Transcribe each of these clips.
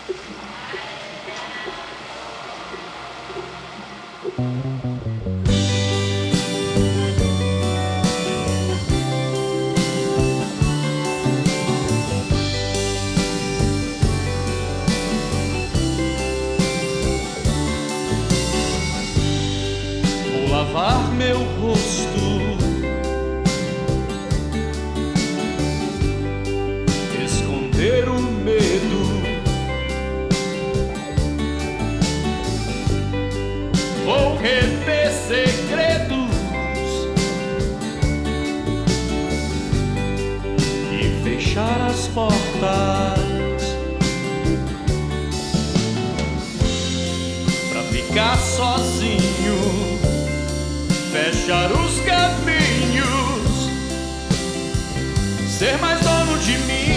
Vou lavar meu rosto, esconder o medo, vou reter segredos e fechar as portas pra ficar sozinho, fechar os caminhos, ser mais dono de mim.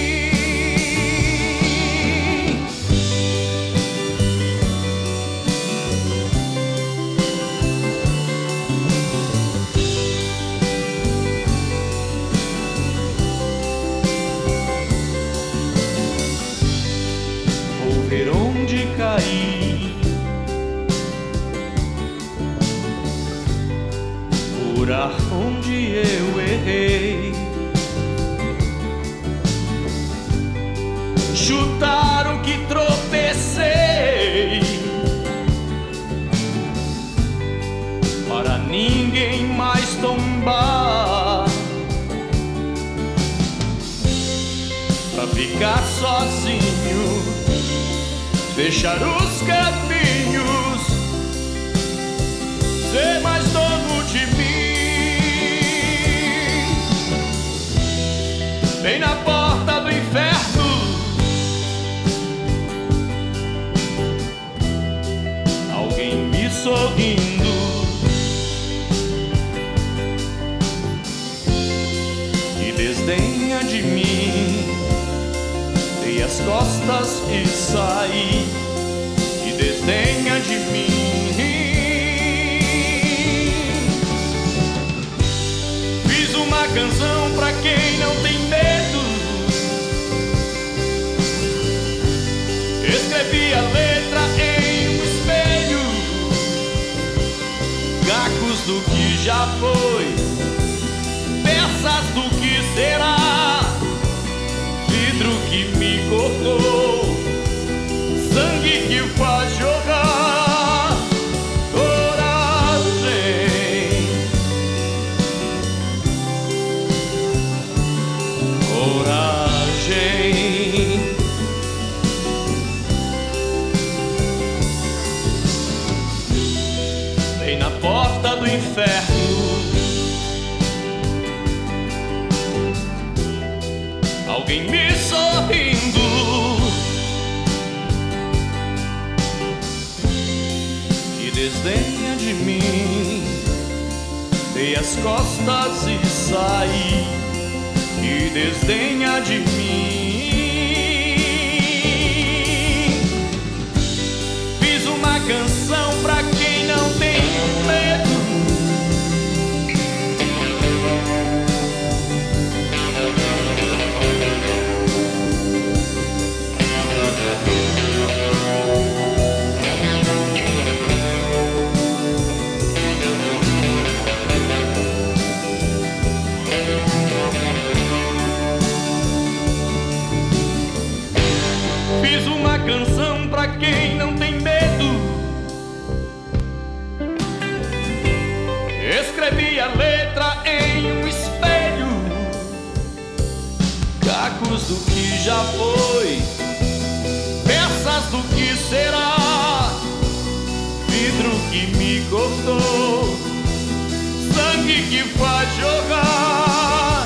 Vou ver onde cair, curar onde eu errei, chutar o que tropecei, para ninguém mais tombar, pra ficar sozinho, fechar os caminhos, ser mais dono de mim. Bem na porta do inferno, alguém me sorrindo, e desdenha de mim. Dei as costas e saí, e desdenha de mim. Fiz uma canção pra quem não tem medo, escrevi a letra em um espelho, gacos do que já foi, peças do que será, vidro que me cortou, sangue que faz jogar, coragem, coragem. Bem na porta do inferno, alguém me sorrindo, e desdenha de mim. Dei as costas e saí, e desdenha de mim. Fiz uma canção pra quem não tem medo, fiz uma canção pra quem não tem medo, escrevi a letra em um espelho, cacos do que já foi, peças do que será, vidro que me cortou, sangue que faz jogar,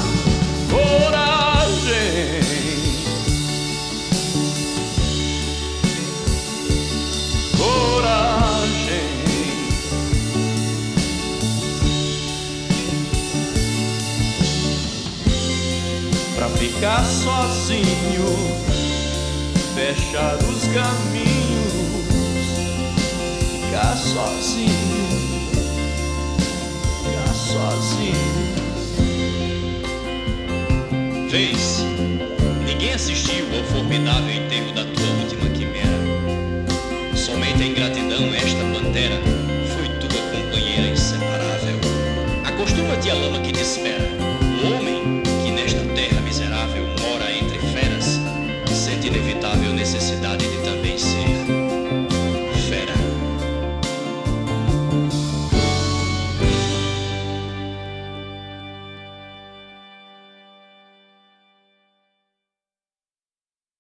coragem, coragem. Pra ficar sozinho, fechar os caminhos, ficar sozinho, ficar sozinho. Vez, ninguém assistiu ao formidável enterro da tua última lama que te espera. O homem, que nesta terra miserável mora entre feras, sente inevitável necessidade de também ser